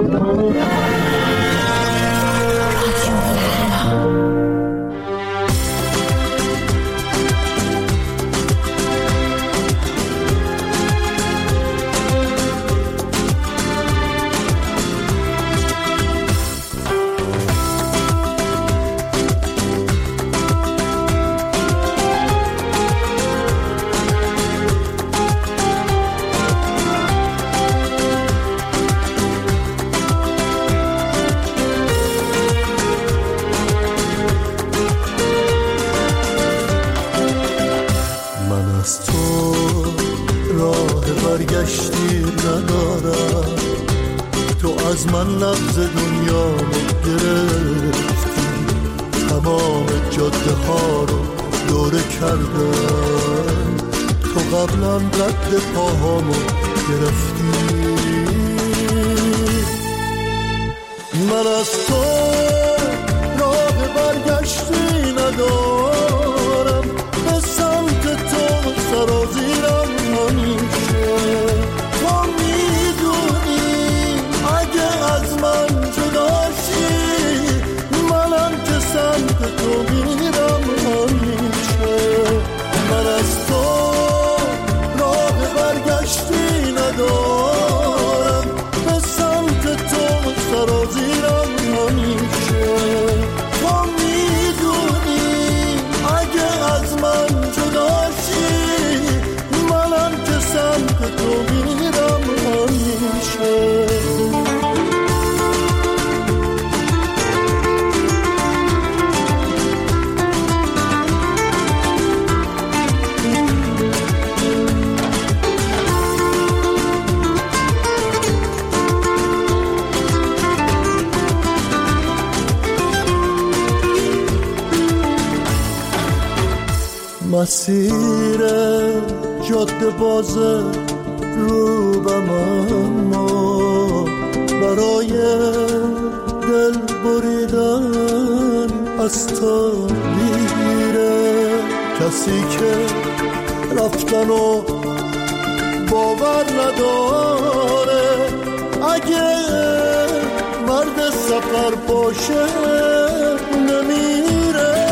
از من نبض دنیا رو گرفتی، تمام جاده ها رو دوره کردم، تو قبلا رد پاهامو گرفتی. من از تو راه برگشتی ندارم، به سمت تو سرازیرم همیشه. تو میدونی اگه از من جداشی، منم که سمت تو میرم همیشه. من از تو راه برگشتی ندارم، به سمت تو سرازیرم همیشه. تو میدونی اگه از من جداشی، منم که سمت تو میرم همیشه. مسیر جاده بازه روبم، اما برای دل بریدن از تو دیره. کسی که رفتن و باور نداره، اگه مرد سفر باشه نمیره.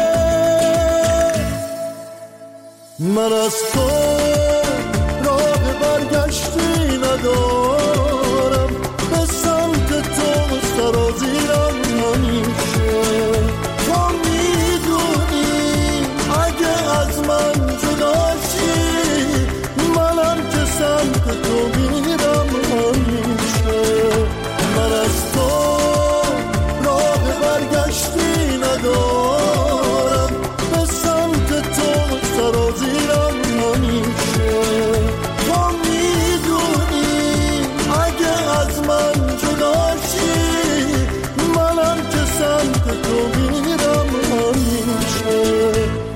من از تو راه برگشتی ندارم، به سمت تو سرازیرم همیشه. تو میدونی اگه از من جداشی، منم که سمت تو میرم همیشه. من از تو راه برگشتی ندارم، به سمت تو سرازیرم همیشه. تو میدونی اگه از من جداشی، منم که سمت تو میرم همیشه.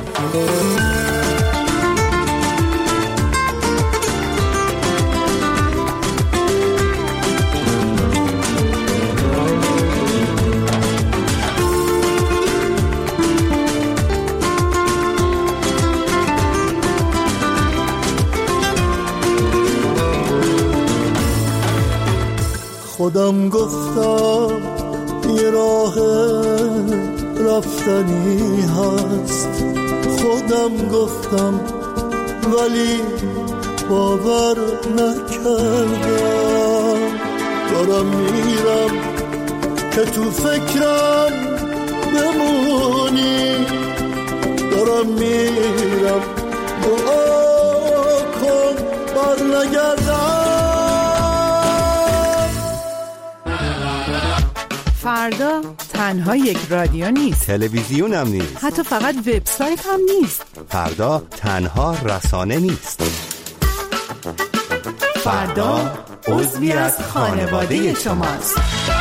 خودم گفتم یه راه رفتنی هست، خودم گفتم ولی باور نکردم. دارم میرم که تو فکرم بمونی، دارم میرم دعا کن بر نگردم. فردا تنها یک رادیو نیست، تلویزیون هم نیست، حتی فقط وبسایت هم نیست. فردا تنها رسانه نیست. فردا عضوی از خانواده شماست.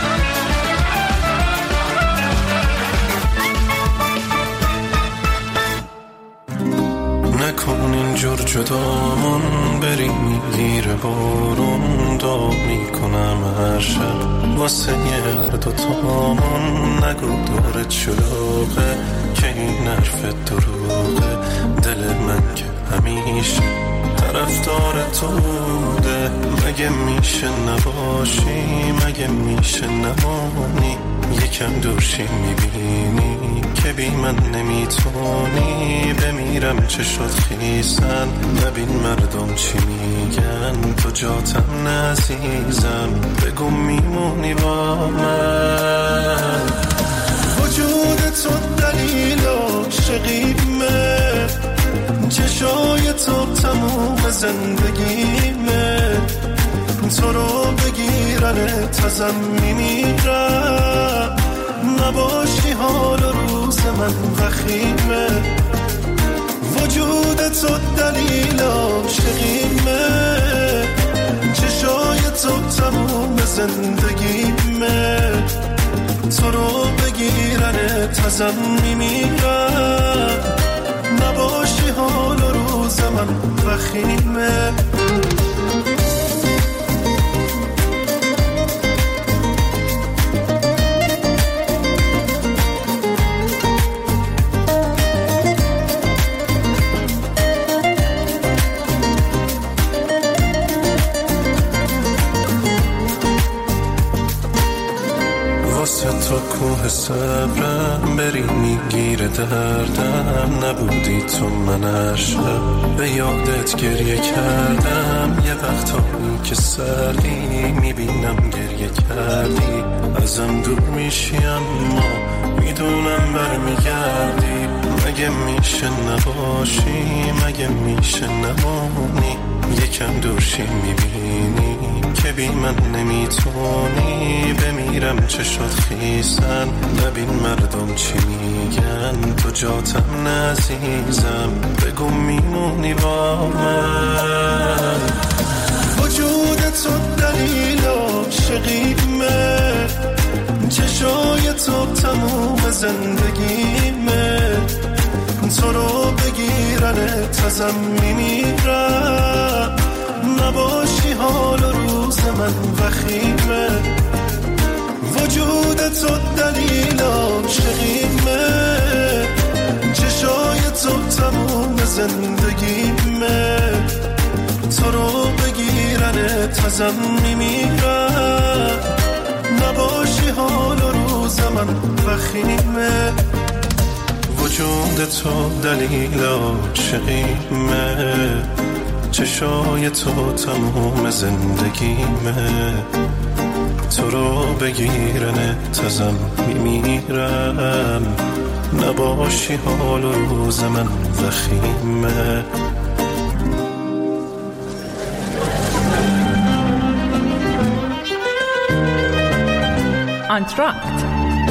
نکن اینجور جدامون، بریم میگیره بارون. دعا میکنم هر شب واسه هر دوتامون. نگو دورت شلوغه که این حرف دروغه، دل من که همیشه طرفدار تو بوده. مگه میشه نباشی، مگه میشه نمانی، یکم دورشی میبینی که بی من نمیتونی. بمیرم چه شد خیسن، نبین مردم چی میگن، تو جاتم نعزیزم، بگو میمونی با من. وجود تو دلیل عاشقیمه، چشای تو تموم زندگیمه، تو رو بگیرنت ازم میمیرم، نباشی حال روز من وخیمه. وجود تو دلیل عاشقیمه، چشای تو تموم زندگیمه، تو رو بگیرنت ازم میمیرم، نباشی حال روز من وخیمه. تو کوه صبرم بری میگیره دردم، نبودی تو من هر شب به یادت گریه کردم. یه وقتایی که سردی میبینم گریه کردی، ازم دور میشی اما میدونم برمیگردی. مگه میشه نباشی، مگه میشه نمانی، یکم دورشی میبینی که بی من نمیتونی. بمیرم چه شد خیسن، نبین مردم چی میگن، تو جاتم نعزیزم، بگو میمونی با من. وجود تو دلیل عاشقیمه، چشای تو تموم زندگیمه، تو رو بگیرنت ازم میمیرم، نباشی حال روز من وخیمه. وجود تو دلیل عاشقیمه، چشای تو تموم زندگیمه، تو رو بگیرنت ازم میمیرم، نباشی حال روز من وخیمه. وجود تو دلیل عاشقیمه، چشای تو تموم زندگیمه، تو رو بگیرنت ازم میمیرم، نباشی حال روز من وخیمه. آنتراکت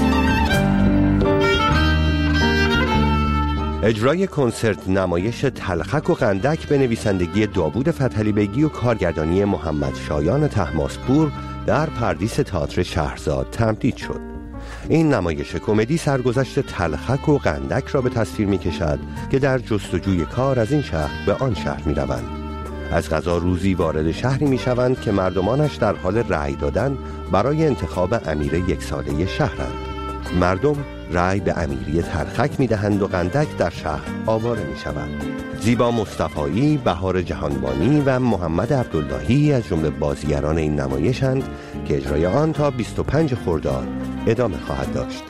اجرای کنسرت نمایش تلخک و قندک به نویسندگی داوود فتحعلی بیگی و کارگردانی محمد شایان طهماسپور در پردیس تئاتر شهرزاد تمدید شد. این نمایش کمدی سرگذشت تلخک و قندک را به تصویر می کشد که در جستجوی کار از این شهر به آن شهر می روند. از قضا روزی وارد شهری می شوند که مردمانش در حال رأی دادن برای انتخاب امیر یک ساله شهرند. مردم رأی به امیری تلخک می دهند و قندک در شهر آواره می شوند. زیبا مصطفایی، بهار جهانبانی و محمد عبداللهی از جمله بازیگران این نمایشند که اجرای آن تا 25 خرداد ادامه خواهد داشت.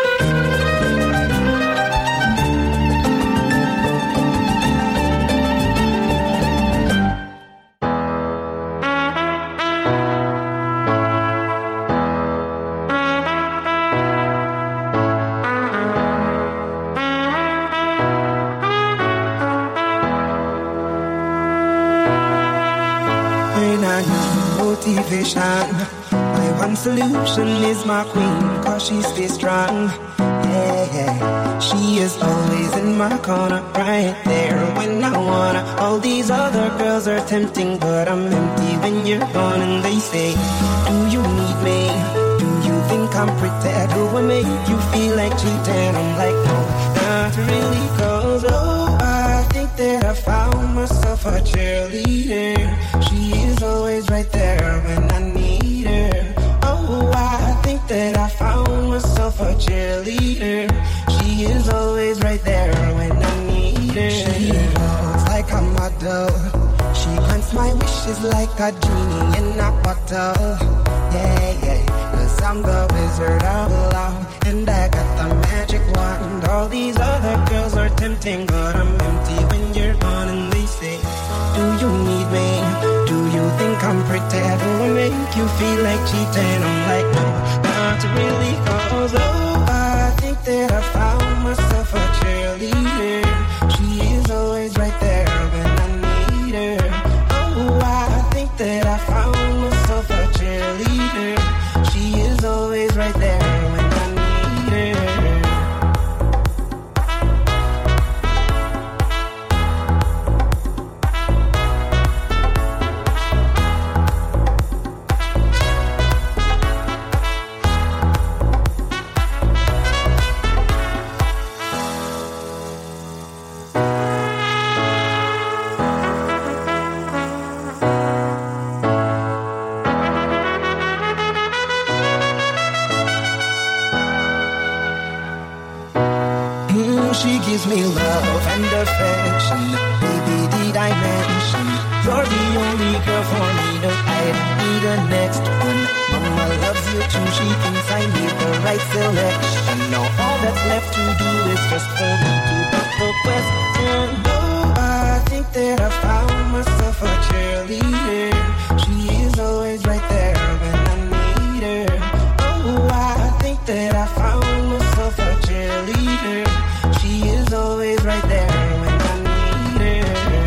My one solution is my queen, cause she stays strong. Yeah, she is always in my corner, right there when I wanna. All these other girls are tempting, but I'm empty when you're gone. And they say, do you need me? Do you think I'm pretty? Do I make you feel like cheating? I'm like, no, not really, cause oh, I think that I found myself a cheerleader. She is always right there when I need her. Oh, I think that I found myself a cheerleader. She is always right there when I need her. She looks like a model. She She's like a genie in a bottle. Yeah, yeah. 'Cause I'm the wizard of love, and I got the magic wand. All these other girls are tempting, but I'm empty when you're gone. And they say, do you need me? Do you think I'm pretty? Do I make you feel like cheating? I'm like, no, not really. 'Cause oh, I think that I found myself a cheerleader. She is always right there when I need her. Oh, I think that I found myself a cheerleader. She is always right there when I need her. She gives me love and affection. Baby, did I mention you're the only girl for me? No, I don't need a next one. Mama loves you too. She thinks I need the right selection. Now all that's left to do is just for me to put the question. Oh, I think that I found myself a cheerleader. She is always right there when I need her. Oh, I think that I found myself a cheerleader. She is always right there when I need her.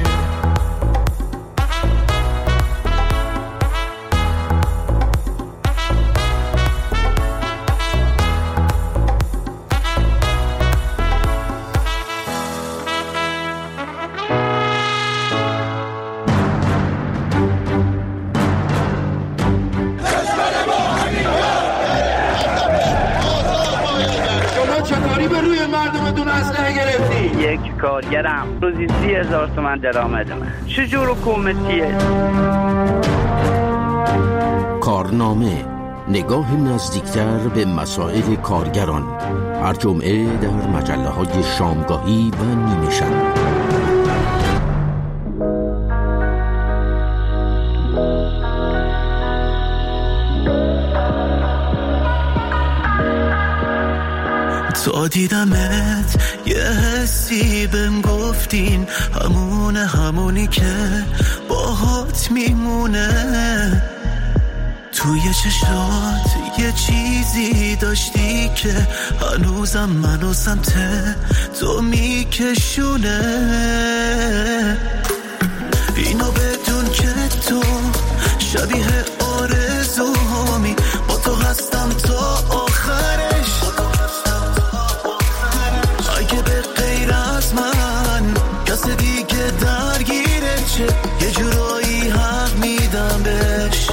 یک کارگرم روزی 30,000 تومان درآمدمه. چجور حکومتیه؟ کارنامه، نگاه نزدیکتر به مسائل کارگران، هر جمعه در مجله‌های شامگاهی و نیمه شب. تا دیدمت یه حسی بهم گفتین همونی که باهات میمونه. توی چشات یه چیزی داشتی که هنوزم منو سمت تو میکشونه. اینو بدون که تو شبیه آرزوهامی، با تو هستم تا آخرش. اگه به غیر از من کس دیگه درگیره چه، یه جورایی حق میدم بهش.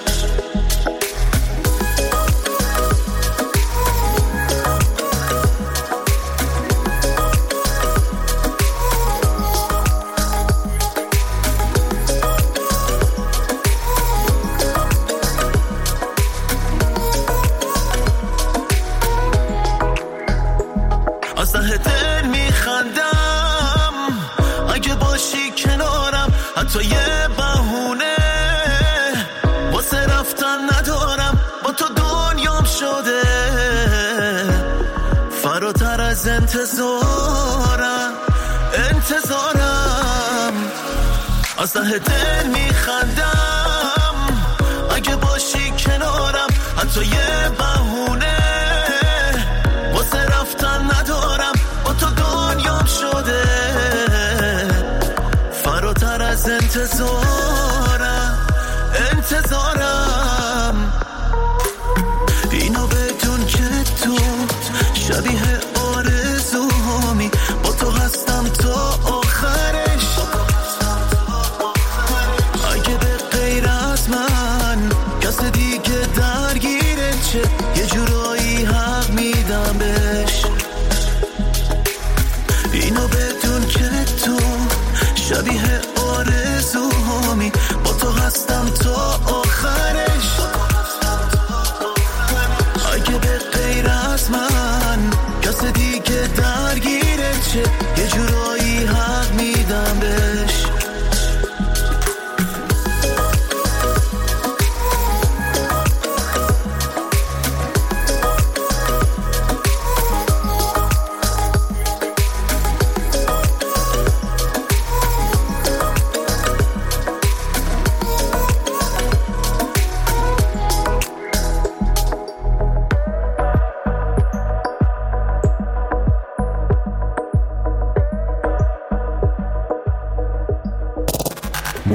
تو یه بهونه واسه رفتن ندارم، با تو دنیام شده فراتر از انتظارم. از ته دل میخندم اگه باشی کنارم، حتی یه بهونه واسه رفتن ندارم، با تو دنیام شده فراتر از انتظارم. اینو بدون که تو شبیه آرزوهامی، با تو هستم تا آخرش. اگه به غیر از من کس دیگه درگیره چه، یه جورایی حق میدم بهش. اینو بدون که تو شبیه آرزوهامی، با تو هستم تا آخرش. اگه به غیر از من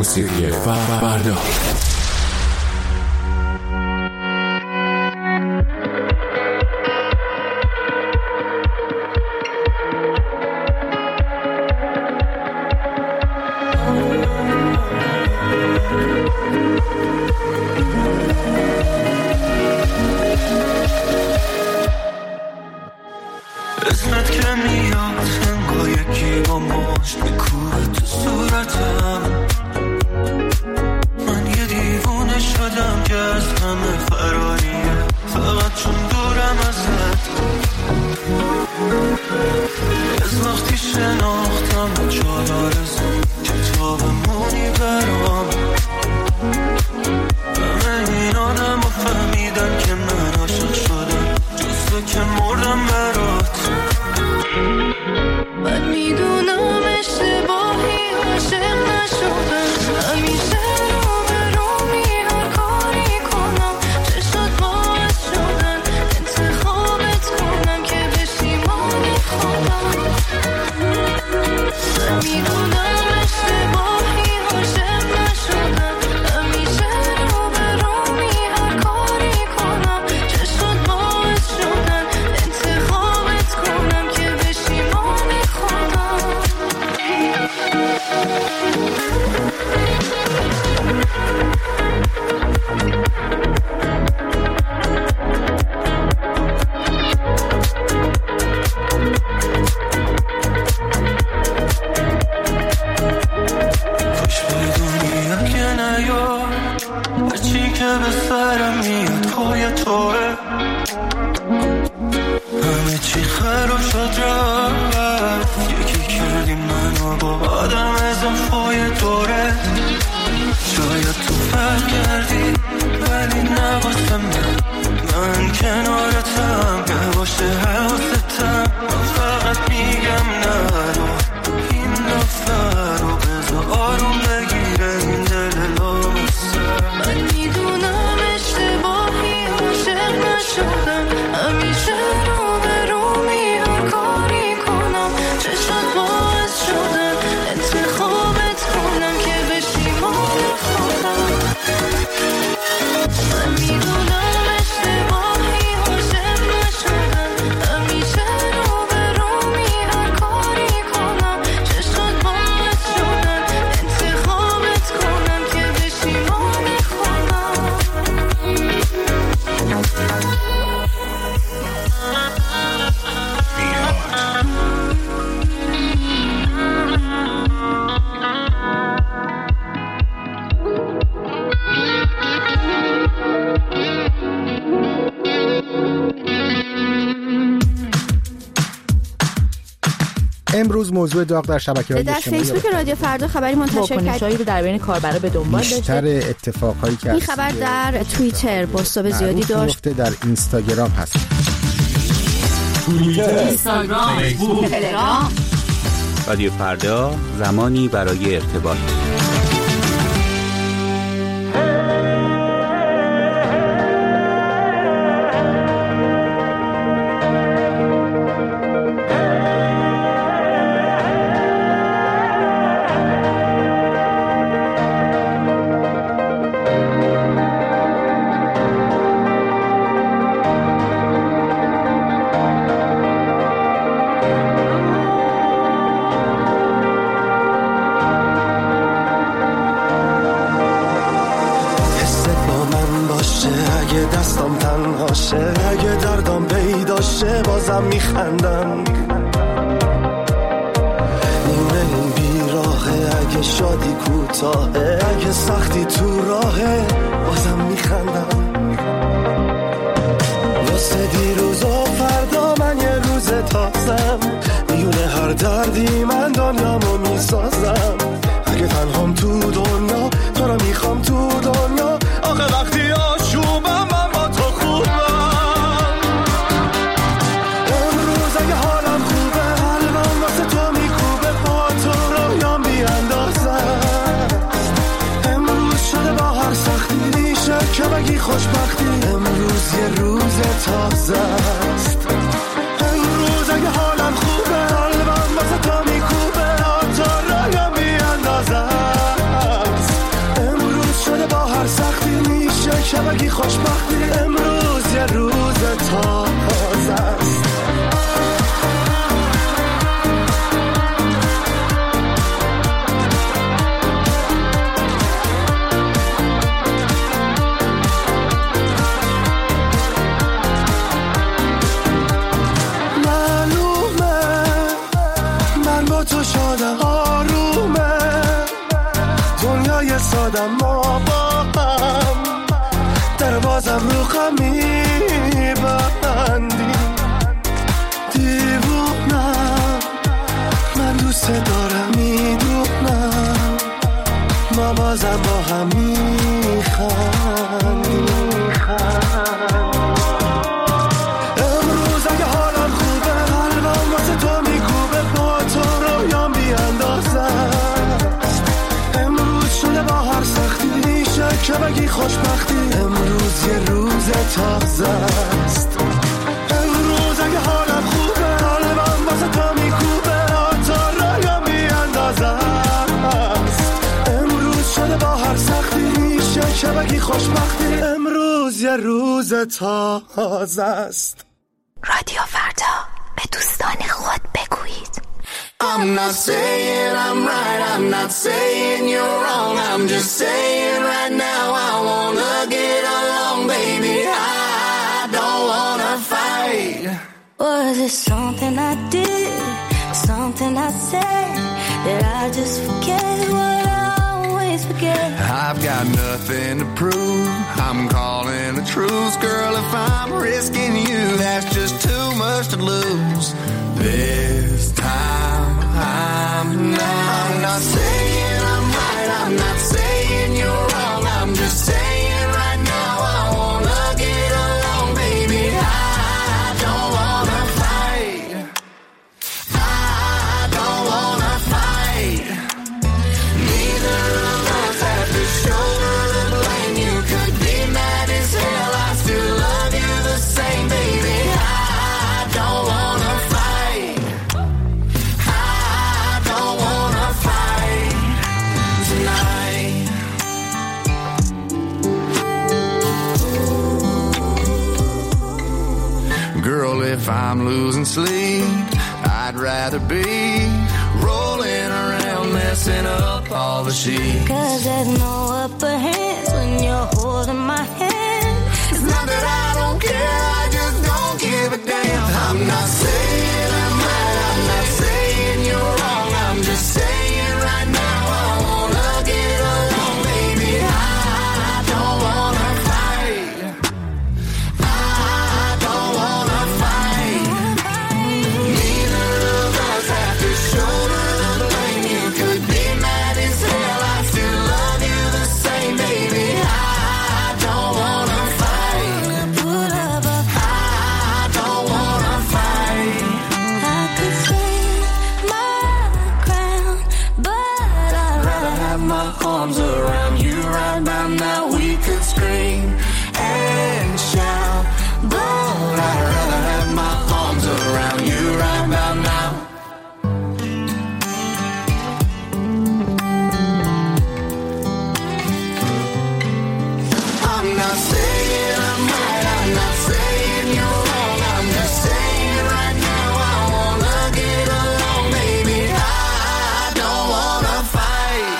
موسیقی فردا. اسمت که میاد انگار یکی با مشت میکوبه تو صورتم. من یه دیوونه شدم که از همه فراریه، فقط چون دورم ازت. از وقتی شناختم چار آرزو کتابمونی برام. همه این آدم رو فهمیدن که من عاشق شدم، جز تو که مردم برات. من میدونم اشتباهی عاشق نشدم، همیشه رو به رومی هر کاری کنم چشات باعث شدن انتخابت کنم که بشیمانی خودم. من میدونم اشتباهی عاشق نشدم، همیشه رو به رومی هر کاری کنم چشات باعث شدن انتخابت کنم که بشیمانی خودم. خوش بدونی که نیار هرچی که به سرم میاد پای توه. همه چی خراب شد رفت، یکی کردی منو با آدم اضافای دوره. شاید تو فرق کردی ولی نواسه من کنارتم، نباشه حواستم. من فقط میگم نرو این دفتر رو بذار آروم بگیره این دل لامسه. من میدونم اشتباهی عاشق نشدم، همیشه رو به رومی هر کاری کنم چشات باعث شدن انتخابت کنم که بشیمانی خودم. من میدونم اشتباهی عاشق نشدم، همیشه رو به رومی هر کاری کنم چشات باعث شدن انتخابت کنم که بشیمانی خودم. امروز موضوع داغ در شبکه‌های در اجتماعی فیسبوک رادیو فردا خبری منتشر کرد. واکنش‌هایی رو در بین کاربرا به دنبال داشته. بیشتر اتفاقایی که این خبر در توییتر بازتاب زیادی داشت. در اینستاگرام هست. اینستاگرام، فیسبوک، تلگرام. رادیو فردا، زمانی برای ارتباط. اگه دردم پیداشه بازم میخندم. نیمه این بیراهه، اگه شادی کوتاهه، اگه سختی تو راهه بازم میخندم. واسه دیروز و فردا من یه روز تازم، میونه هر دردی من دنیامو میسازم. اگه تنهام تو دنیا تو رو میخوام تو دنیا، آخه وقتی آشوبم من با تو خوبم. امروز اگه حالم خوبه قلبم واسه تو میکوبه، با تو رویام بیاندازه. امروز شده با هر سختی میشه که بگی خوشبختی، امروز یه روز تازه است. امروز اگه حالم خوبه قلبم واسه تو میکوبه، با تو رویام بیاندازه. بگی خوشبختی امروز یه روز تازه است. تو شادم آرومه دنیای سادم ما با هم در بازم رو خم میبندیم دیوونم من دوست دارم میدونم ما بازم با هم میخندیم امروز اگه حالم خوبه قلبم واسه تو میکوبه با تو رویام بیاندازه امروز شده با هر سختی میشه که بگی خوشبختی امروز یه روز تازه است. امروز اگه حالم خوبه قلبم واسه تو میکوبه با تو رویام بیاندازه امروز شده با هر سختی میشه که بگی خوشبختی امروز یه روز تازه است. رادیو فردا به دوستان خود بگویید. I'm not saying I'm right, I'm not saying you're wrong, I'm just saying right now I wanna get along, baby, I don't wanna fight. Was it something I did, something I said, that I just forget what I always forget? I've got nothing to prove, I'm calling the truth, girl, if I'm risking you, that's just too much to lose. This time I'm not saying I'm right, I'm not saying you're wrong, I'm just saying right now I wanna get along, baby, I don't wanna fight, I don't wanna fight, neither of us have to shoulder the blame, you could be mad as hell, I still love you the same, baby, I don't wanna fight, I don't wanna fight tonight. Girl, if I'm losing sleep, I'd rather be rolling around, messing up all the sheets. 'Cause there's no upper hands when you're holding my hand. It's not that I don't care, I just don't give a damn. I'm not saying I'm right, I'm not saying you're wrong, I'm just saying right now I wanna get along, baby, I don't wanna fight, I don't wanna fight, neither of us have to shoulder the blame, you could be mad as hell, I still love you the same, baby, I don't wanna fight, Put up a I don't wanna fight. I could stand my ground, but I'd rather Have my arms around you right now, now we could scream and shout, but I'd rather have my arms around you right now, now. I'm not saying I'm right, I'm not saying you're wrong, I'm just saying right now I wanna get along, baby, I don't wanna fight,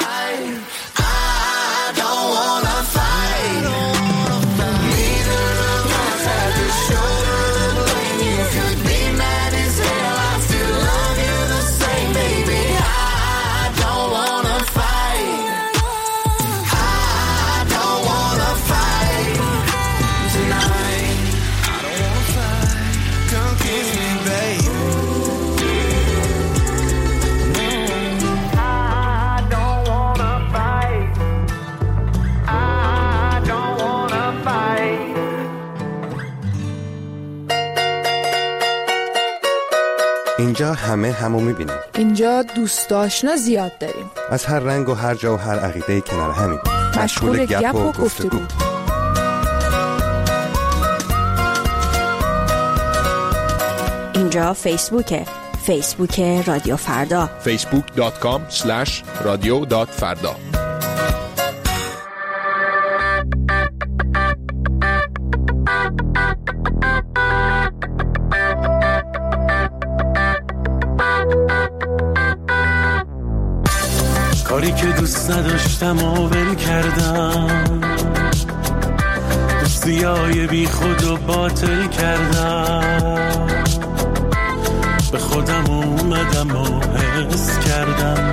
I don't wanna fight, neither of us have to shoulder the blame, you could be mad as hell, I still love you the same, baby, I don't wanna fight, I don't wanna fight tonight, I don't wanna fight, come kiss me, baby, I don't wanna fight, I don't wanna fight. اینجا همه همو میبینیم، اینجا دوست آشنا زیاد داریم، از هر رنگ و هر جا و هر عقیده کنار همین، مشغول گپ و گفتگو. اینجا فیسبوکه، فیسبوک رادیو فردا، facebook.com/radio.farda. گذشتم و ول کردم، دوستیای بی خود و باطل کردم، به خودم اومدم و حس کردم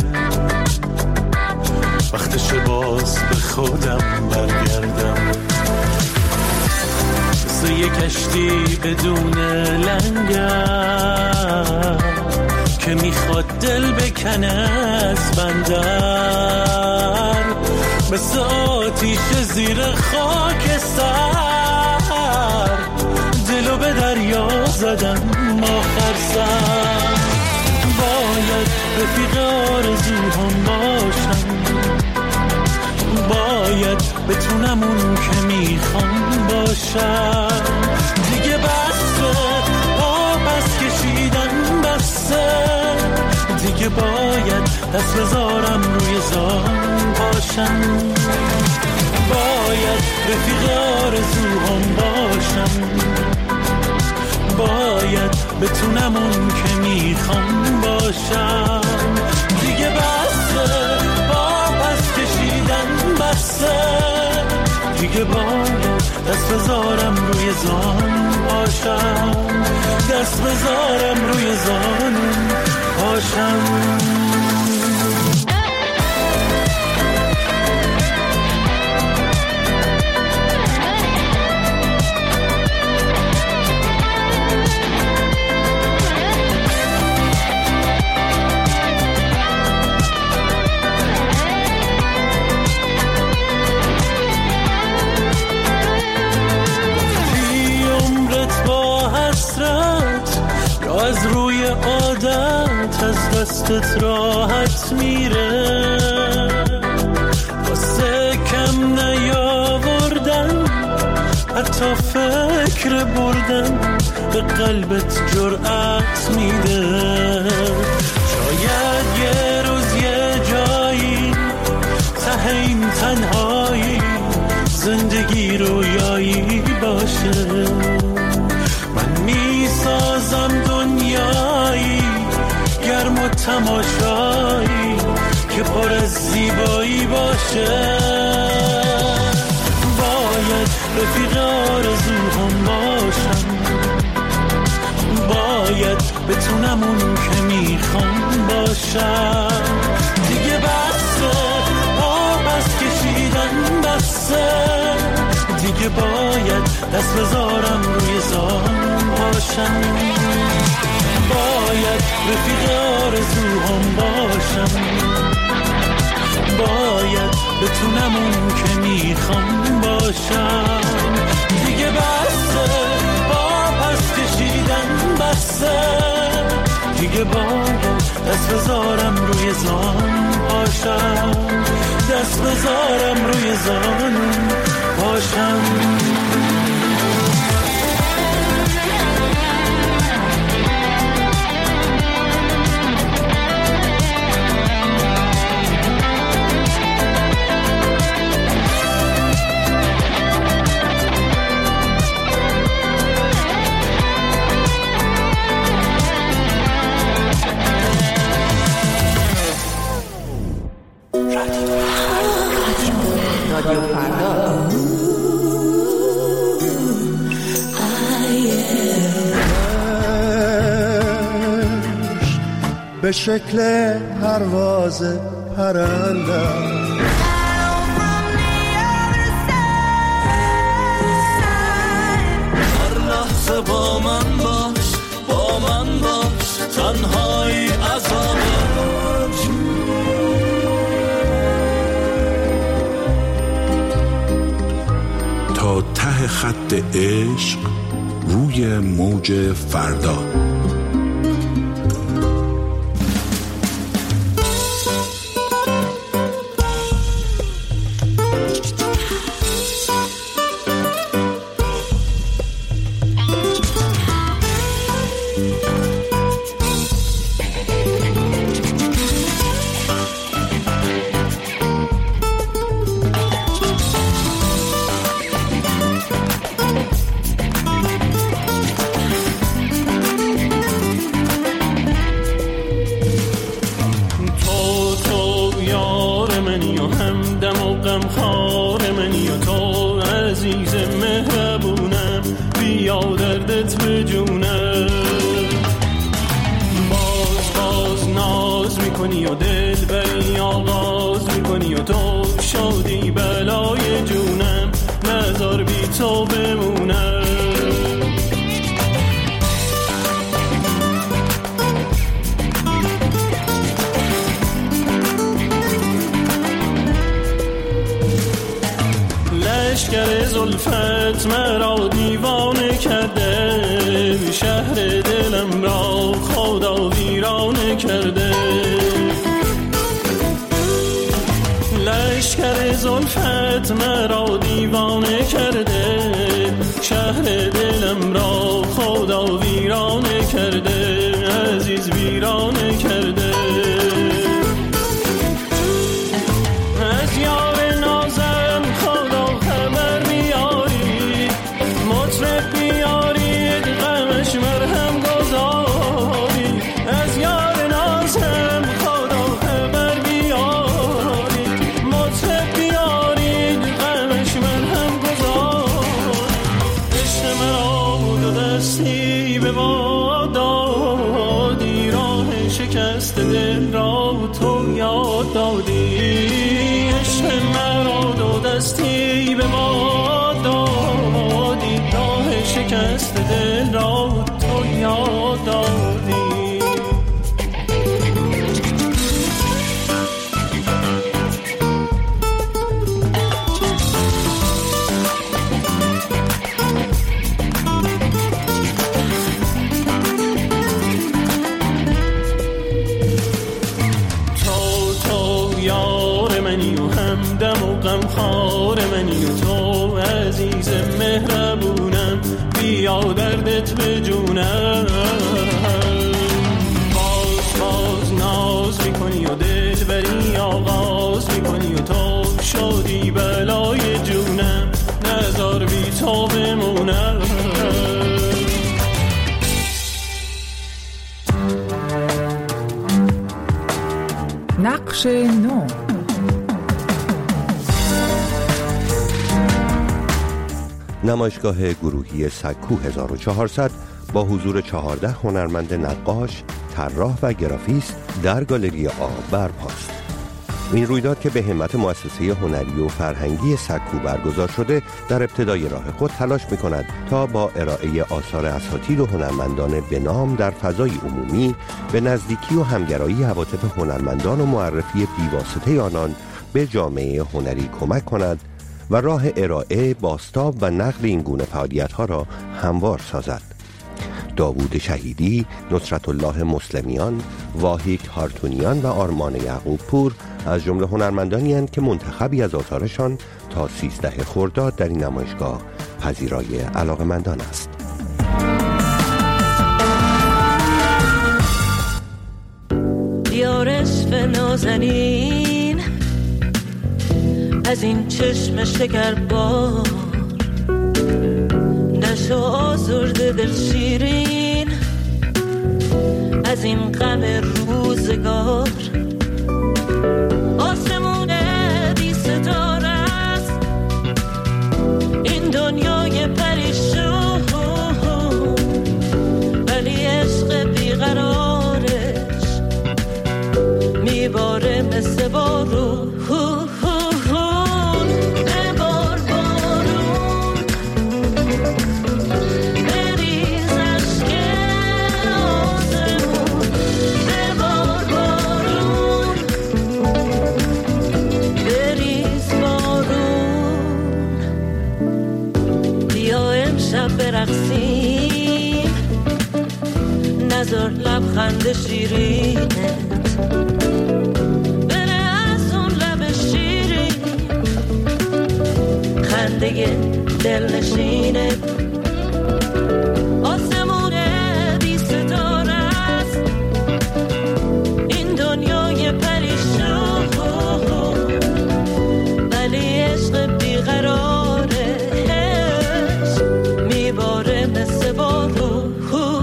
وقتش باز به خودم برگردم. مثل یک کشتی بدون لنگر که میخواد دل بکنه از بندر، مثل آتیش زیر خاکستر دلو به دریا زدم آخر سر. باید رفیق آرزوهام باشم، باید بتونم اون که میخوام باشم. دیگه بسته پس کشیدن بسته، دیگه باید دست بذارم روی زان باشم. باید رفیق آرزوهام باشم، باید بتونم اون که میخوام باشم. دیگه بسته پس کشیدن بسته، دیگه باید دست بذارم روی زان باشم، دست بذارم روی زان باشم. از روی عادت از دستت راحت میره، واسه کم نیاوردن حتی فکر بردن به قلبت جرأت میده. شاید یه روز یه جایی ته این تنهایی زندگی رویایی باشه، من میسازم دنیایی گرم و تماشایی که پر از زیبایی باشه. باید رفیق آرزوهام باشم، باید بتونم اون که میخوام باشم. دیگه بسته پس کشیدن بسته، دیگه باید دست بذارم روی زان باشم. باید رفیق آرزوهام باشم، باید بتونم اون که میخوام باشم. دیگه بسته پس کشیدن بسته، دیگه باید دست بذارم روی زان باشم، دست بذارم روی زان باشم. رادیو فردا. به شکل پرواز پرندم هر لحظه با من باش، با من باش، تنهایی عذابه. تا ته خط عشق روی موج فردا. میکنی و دل بری آغاز میکنی و تو شدی بلای جونم، نذار بی تو بمونم. لشکر زلفت مرا دیوانه کرده، شهر دلم را خدا ویرانه کرده. لشکر زلفت مرا دیوانه کرده، شهر دلم را خدا ویرانه کرده، عزیز ویرانه کرده. از یار نازم خدا خبر بیاری، مطرب بیاری غمش مرهم گذاری. از یار نازم خدا خبر بیاری، مطرب بیاری غمش مرهم گذاری. عشق مرا دو دستی به ما دادی، راه شکست دل را تو یاد دادی. عشق مرا دو دستی به ما دادی، راه شکست دل را تو یاد دادی. همدم و غمخوار منی و تو عزیز مهربونم، بیا دردت به جونم. باز ناز میکنی و دل بری آغاز میکنی و تو شدی بلای جونم، نذار بی تو بمونم. نقش نو. نمایشگاه گروهی سکو 1400 با حضور 14 هنرمند نقاش، طراح و گرافیست در گالری آ برپاست. این رویداد که به همت مؤسسه هنری و فرهنگی سکو برگزار شده، در ابتدای راه خود تلاش می‌کند تا با ارائه آثار اساطیر و هنرمندان به نام در فضای عمومی به نزدیکی و همگرایی عواطف هنرمندان و معرفی بیواسطه آنان به جامعه هنری کمک کند و راه ارائه، بازتاب و نقل این گونه فعالیت‌ها را هموار سازد. داوود شهیدی، نصرت الله مسلمیان، واحد هارتونیان و آرمان یعقوب پور از جمله هنرمندانی اند که منتخبی از آثارشان تا 13 خرداد در این نمایشگاه پذیرای علاقه‌مندان است. دیارش به نازنین از این چشم شکربار، نشو آزرده دل شیرین از این غم روزگار. آسمون بی ستاره است این دنیای پریشون، ولی عشق بیقرارش میباره مثل بارون. برقصیم نظر لبخند شیرینت بره از اون لب شیرین، خنده دل نشینت. آسمون بی ستاره است این دنیای پریشون، ولی عشق بیقراره میباره مثل بارون.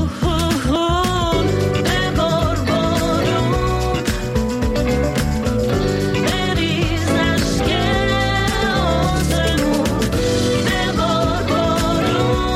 ببار بارون بریز اشک آسمون، ببار بارون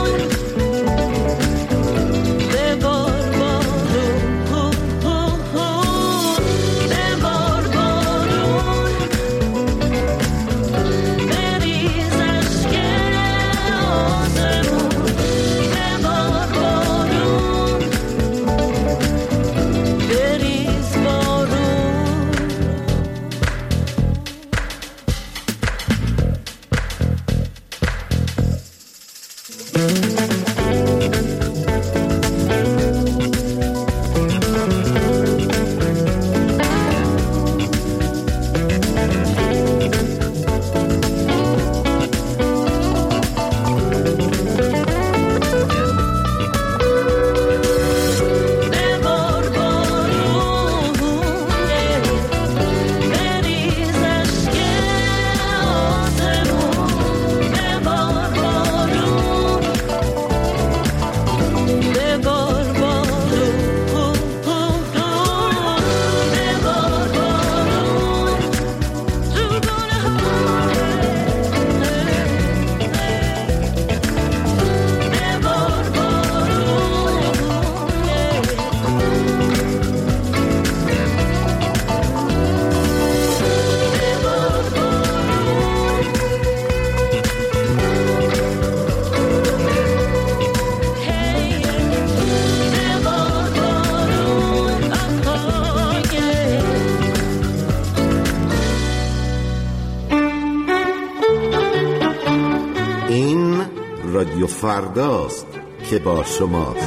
رادیو فرداست که با شماست.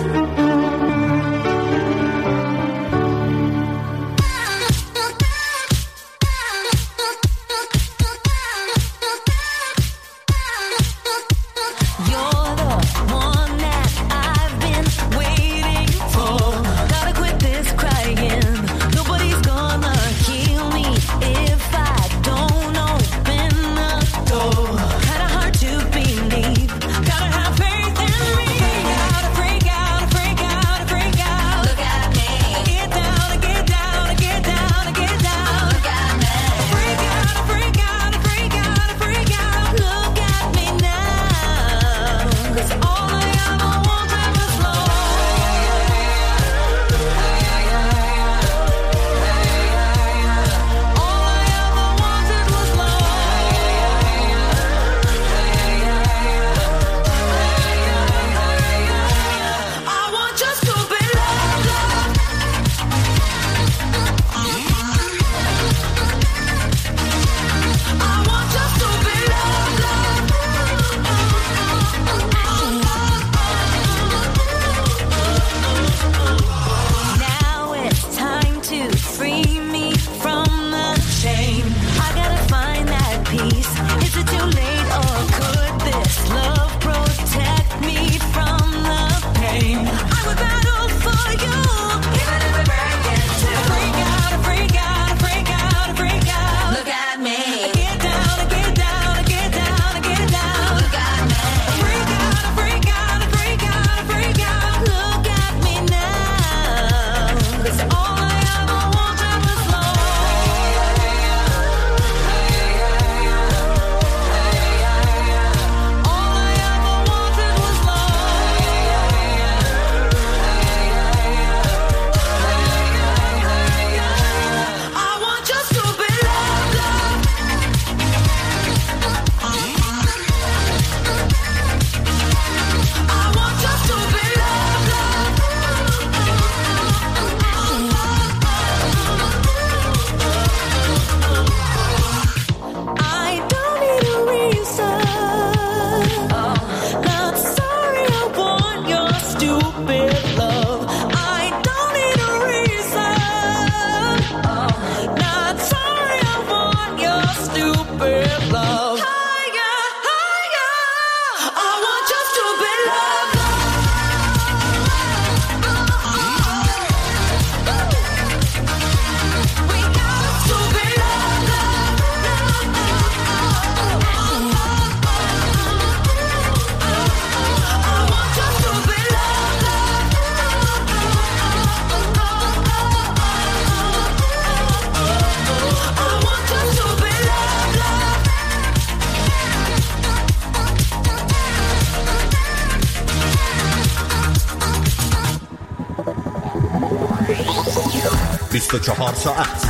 ساعت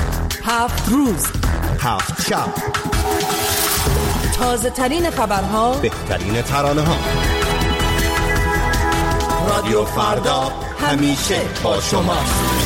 7 روز 7 شب، تازه ترین خبرها، بهترین ترانه ها. رادیو فردا همیشه با شماست.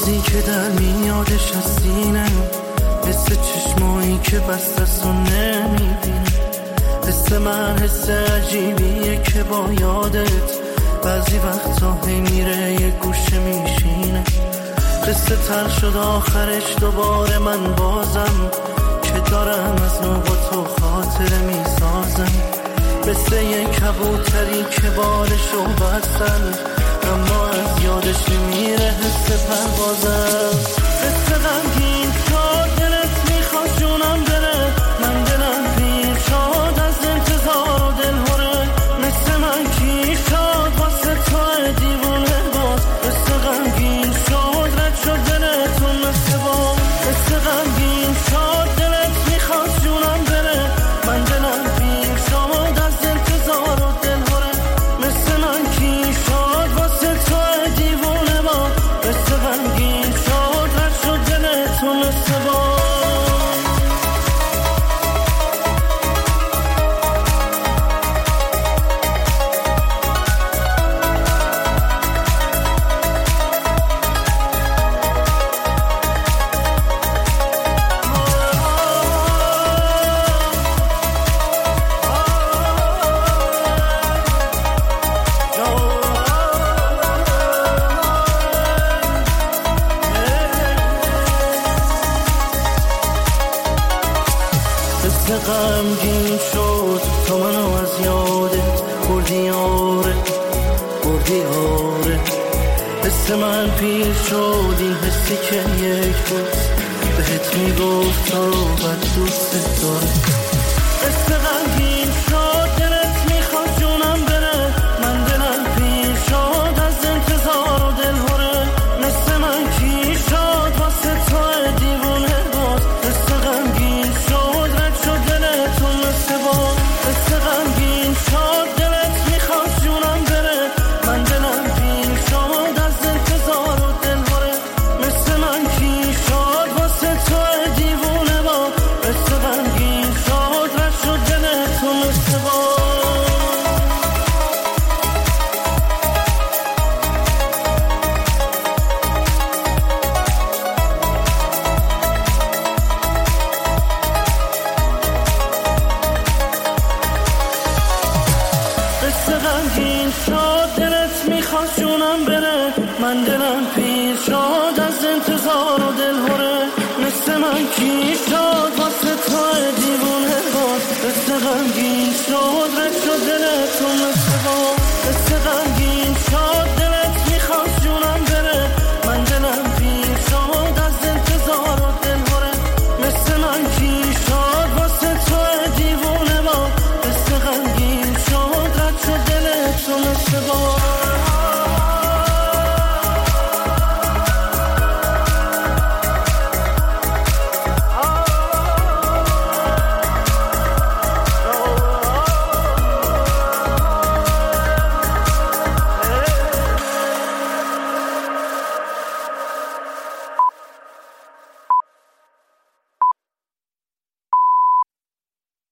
روزی که در میادش از سینه، حس چشمایی که بست است و نمیبینه، حس من حس عجیبیه که با یادت بعضی وقتا هی میره یه گوشه میشینه. قصه تر شد آخرش دوباره من بازم که دارم از نو با تو خاطره میسازم، مثل یه کبوتری که بالشو بستن اما از یادش نمیره حس پروازم. قصه غمگین شد دلت میخواد جونم بره، من دلم پیر شد از انتظار و دلهوره، مثل من کی شد واسه تو دیوونه باز. قصه غمگین شد رد شد دلتون مثل باز، قصه غمگین شد دلت میخواد جونم بره، من دلم پیر شد از انتظار و دلهوره، مثل من کی شد واسه تو دیوونه باز. قصه غمگین شد رد شد دلتون مثل باز. قصه غمگین شد تا منو از یادت بردی آره، بردی آره. حس من پیر شد این حسی که یک روز بهت میگفت تا بد دوست داره.